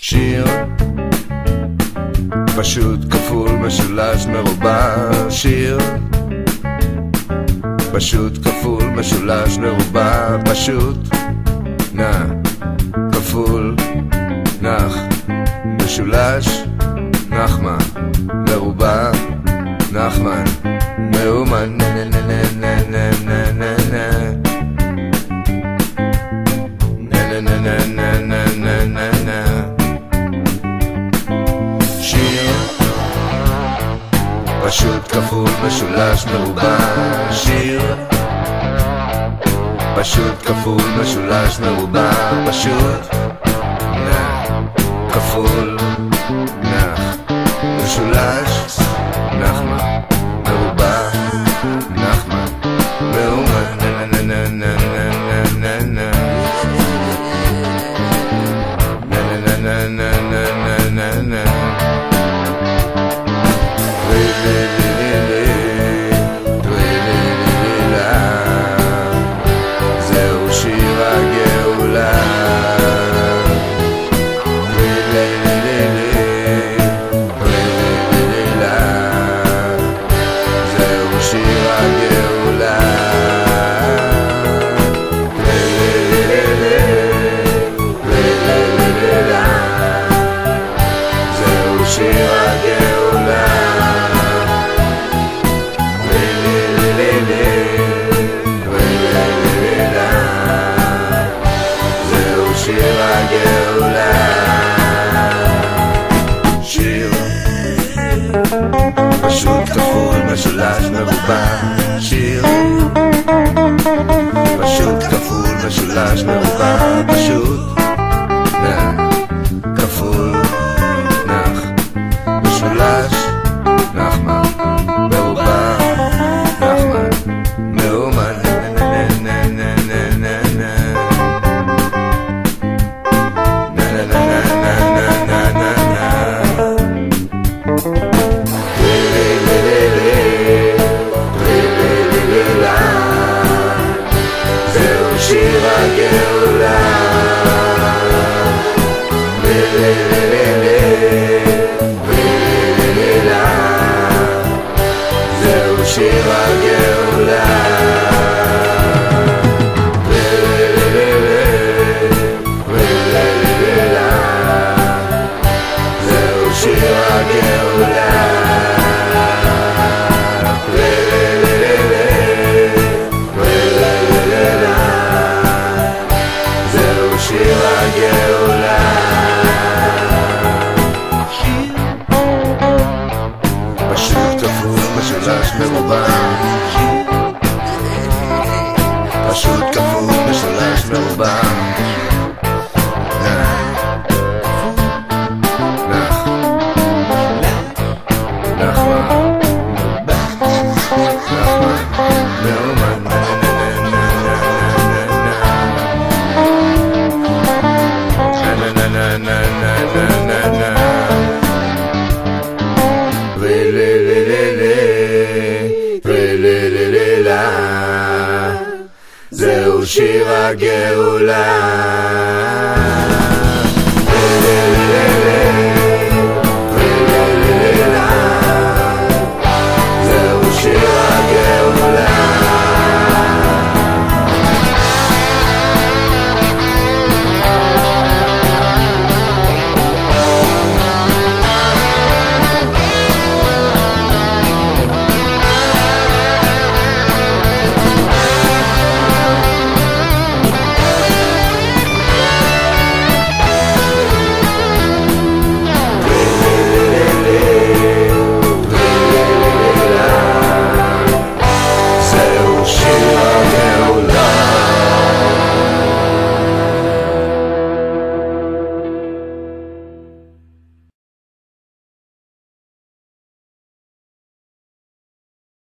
שיר פשוט כפול משולש מרובע. שיר פשוט כפול משולש מרובע. פשוט נע כפול נח משולש נחמה מרובע נחמן מאומן נה נה נה נה נה נה נה נה נה נה נה נה נה נה. שיר פשוט כפול משולש מרובע. שיר פשוט כפול משולש מרובע. פשוט נע כפול נח משולש נחמה מרובע נחמן מאומן נה נה נה נה נה נה נה נה נה נה נה. זהו שיר הגאולה. זהו שיר הגאולה. זהו שיר הגאולה. זהו שיר הגאולה. שיר פשוט כפול משולש מרובע. שיר פשוט כפול משולש מרובע. פשוט נע כפול נח משולש נחמה מרובע נחמן מאומן נה נה נה נה נה נה נה נה נה נה נה. זהו שיר הגאולה. זהו שיר הגאולה. זהו שיר הגאולה. זהו שיר הגאולה. שיר פשוט כפול משולש מרובע. פשוט כפול משולש מרובע. זהו שיר הגאולה.